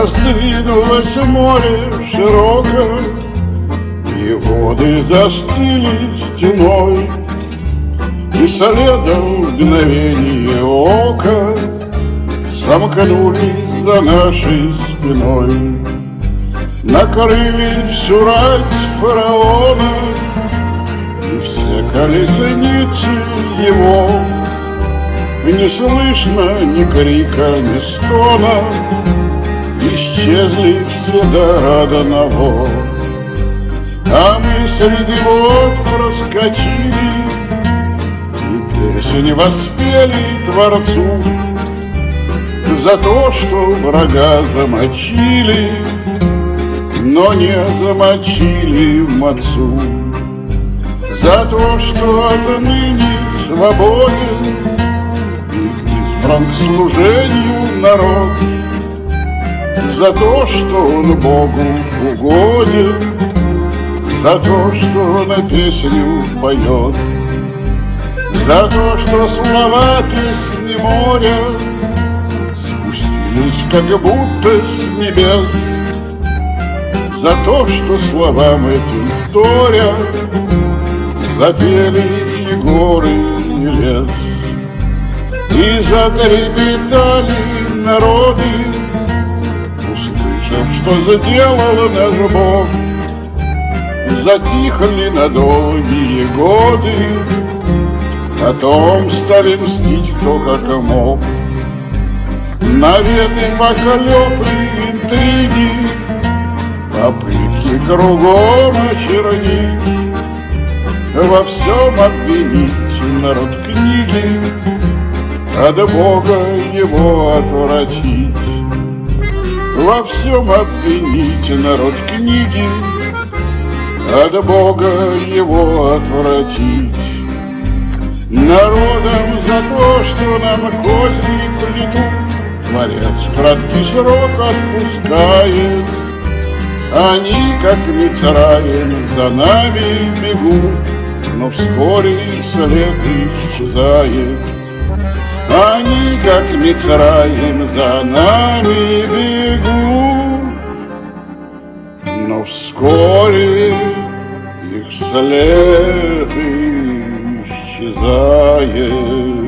Раздвинулось море широко, и воды застыли стеной, и следом в мгновение ока сомкнулись за нашей спиной. Накрыли всю рать фараона и все колесницы его. Не слышно ни крика, ни стона, исчезли все до одного. А мы среди вод проскочили и песнь воспели Творцу за то, что врага замочили, но не замочили мацу. За то, что отныне свободен и избран к служению народ. За то, что он Богу угоден, за то, что он песню поет, за то, что слова песни моря спустились как будто с небес, за то, что словам этим вторя запели и горы, и лес, и затрепетали народы, услышав, что заделал наш Бог. Затихли на долгие годы, потом стали мстить кто как мог. Наветы поколепли интриги, попытки кругом очернить, во всем обвинить народ книги, от Бога его отвратить. Во всем обвинить народ книги, от Бога его отвратить. Народом за то, что нам козни плетут, Творец краткий срок отпускает. Они, как Мицраим, за нами бегут, но вскоре их след исчезает. Они, как Мицраим, за нами бегут, но вскоре их след исчезает.